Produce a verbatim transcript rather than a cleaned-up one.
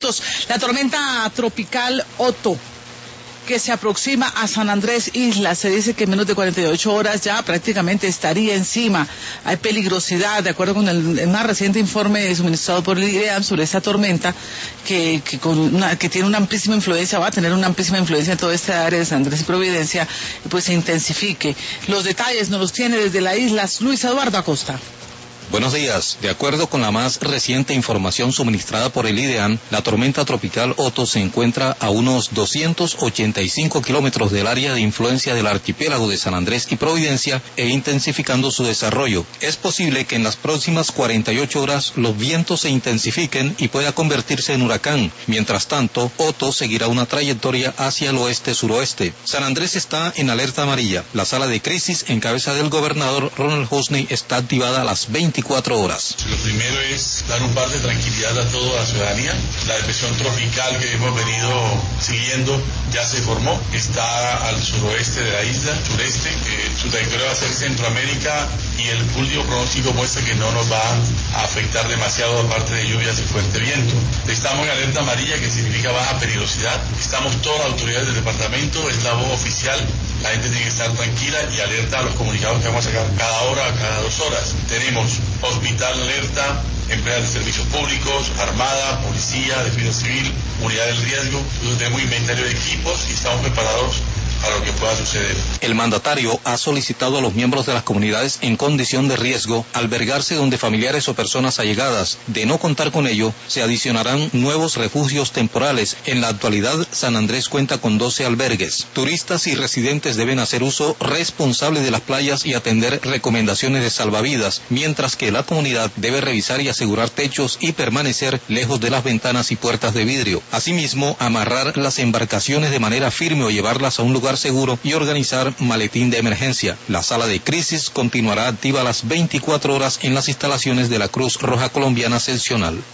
minutos. La tormenta tropical Otto, que se aproxima a San Andrés Isla, se dice que en menos de cuarenta y ocho horas ya prácticamente estaría encima. Hay peligrosidad, de acuerdo con el, el más reciente informe suministrado por el IDEAM sobre esta tormenta, que, que, con una, que tiene una amplísima influencia, va a tener una amplísima influencia en toda esta área de San Andrés y Providencia, pues se intensifique. Los detalles nos los tiene desde la isla Luis Eduardo Acosta. Buenos días. De acuerdo con la más reciente información suministrada por el IDEAM, la tormenta tropical Otto se encuentra a unos doscientos ochenta y cinco kilómetros del área de influencia del archipiélago de San Andrés y Providencia e intensificando su desarrollo. Es posible que en las próximas cuarenta y ocho horas los vientos se intensifiquen y pueda convertirse en huracán. Mientras tanto, Otto seguirá una trayectoria hacia el oeste-suroeste. San Andrés está en alerta amarilla. La sala de crisis en cabeza del gobernador Ronald Husney está activada a las veinticuatro horas. Lo primero es dar un par de tranquilidad a toda la ciudadanía. La depresión tropical que hemos venido siguiendo ya se formó, está al suroeste de la isla, sureste, que su trayectoria va a ser Centroamérica y el último pronóstico muestra que no nos va a afectar demasiado aparte de lluvias y fuerte viento. Estamos en alerta amarilla, que significa baja peligrosidad. Estamos todas las autoridades del departamento, es la voz oficial. La gente tiene que estar tranquila y alerta a los comunicados que vamos a sacar cada hora, cada dos horas. Tenemos hospital alerta, empleados de servicios públicos, armada, policía, defensa civil, unidad del riesgo. Entonces tenemos inventario de equipos y estamos preparados para lo que pueda suceder. El mandatario ha solicitado a los miembros de las comunidades en condición de riesgo albergarse donde familiares o personas allegadas. De no contar con ello, se adicionarán nuevos refugios temporales. En la actualidad, San Andrés cuenta con doce albergues. Turistas y residentes deben hacer uso responsable de las playas y atender recomendaciones de salvavidas, mientras que la comunidad debe revisar y asegurar techos y permanecer lejos de las ventanas y puertas de vidrio. Asimismo, amarrar las embarcaciones de manera firme o llevarlas a un lugar seguro y organizar maletín de emergencia. La sala de crisis continuará activa a las veinticuatro horas en las instalaciones de la Cruz Roja Colombiana Seccional.